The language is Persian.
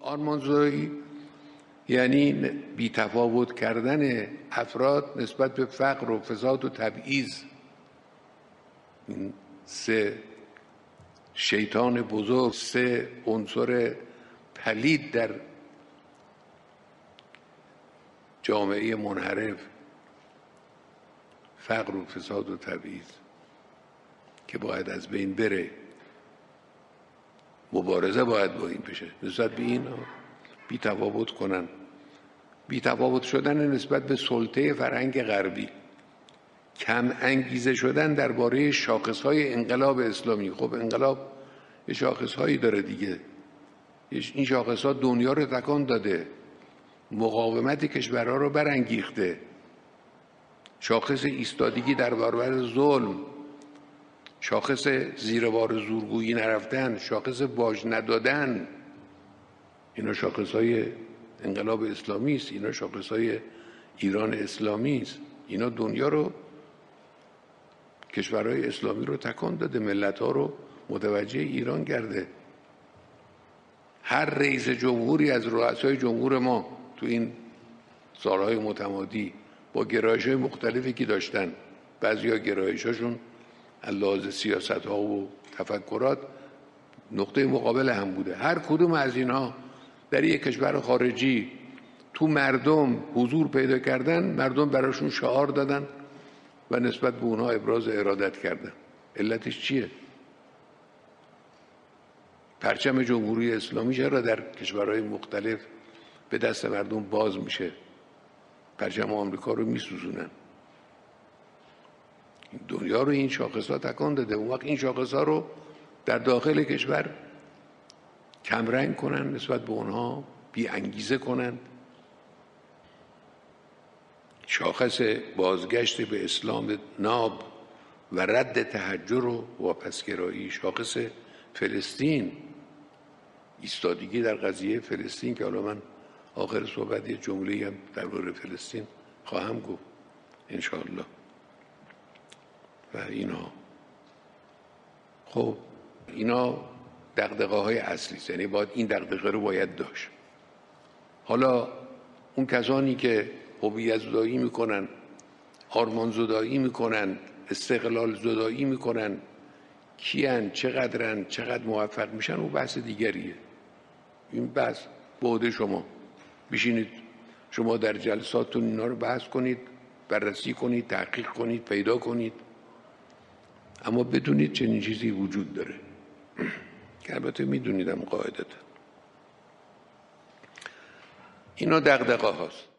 آرمانزایی یعنی بی‌تفاوت کردن افراد نسبت به فقر و فساد و تبعیض. این سه شیطان بزرگ، سه عنصر پلید در جامعه منحرف، فقر و فساد و تبعیض، که باید از بین بره. مبارزه باید با این بشه. نسبت به این بی‌تفاوت کنن. بی‌تفاوت شدن نسبت به سلطه فرهنگ غربی، کم انگیزه شدن درباره شاخص‌های انقلاب اسلامی. خب انقلاب یه شاخص‌هایی داره دیگه. این شاخص‌ها دنیا رو تکان داده، مقاومت کشورها رو برانگیخته. شاخص ایستادگی در برابر ظلم، شاخص زیر بار زورگویی نرفتن، شاخص باج ندادن، اینا شاخص‌های انقلاب اسلامی است. اینا شاخص‌های ایران اسلامی است. اینا دنیا رو، کشورهای اسلامی رو تکان داده، ملت‌ها رو متوجه ایران کرده. هر رئیس جمهوری از رؤسای جمهور ما تو این سالهای متمادی با گرایش‌های مختلفی که داشتن، بعضیا گرایش‌هاشون از لحاظ سیاست‌ها و تفکرات نقطه مقابل هم بوده. هر کدوم از اینها در یک کشور خارجی تو مردم حضور پیدا کردن، مردم براشون شعار دادن و نسبت به اونها ابراز ارادت کردن. علتش چیه؟ پرچم جمهوری اسلامی چرا در کشورهای مختلف به دست مردم باز میشه؟ پرچم آمریکا رو میسوزونن. دنیا رو این شاخص‌ها تکان داده. اون وقت این شاخص‌ها رو در داخل کشور کمرنگ کنن، نسبت به اونها بی انگیزه کنن. شاخص بازگشت به اسلام ناب و رد تحجر و واپسگرایی، شاخص فلسطین، ایستادگی در قضیه فلسطین، که حالا من آخر صحبت یه جمله‌ای هم درباره فلسطین خواهم گفت انشاءالله. و اینا خب اینا دغدغه‌های اصلی است، یعنی باید این دغدغه رو باید داشت. حالا اون کسانی که هویت زدایی میکنن، آرمان زدایی میکنن، استقلال زدایی میکنن، کیان، چقدرن، چقدر موفق میشن، اون بحث دیگریه. این بحث به عهده شما. بشینید شما در جلساتتون اینا رو بحث کنید، بررسی کنید، تحقیق کنید، پیدا کنید. اما بدونید چنین چیزی وجود داره که البته میدونیدم قاعدتا. اینا دغدغه هاست.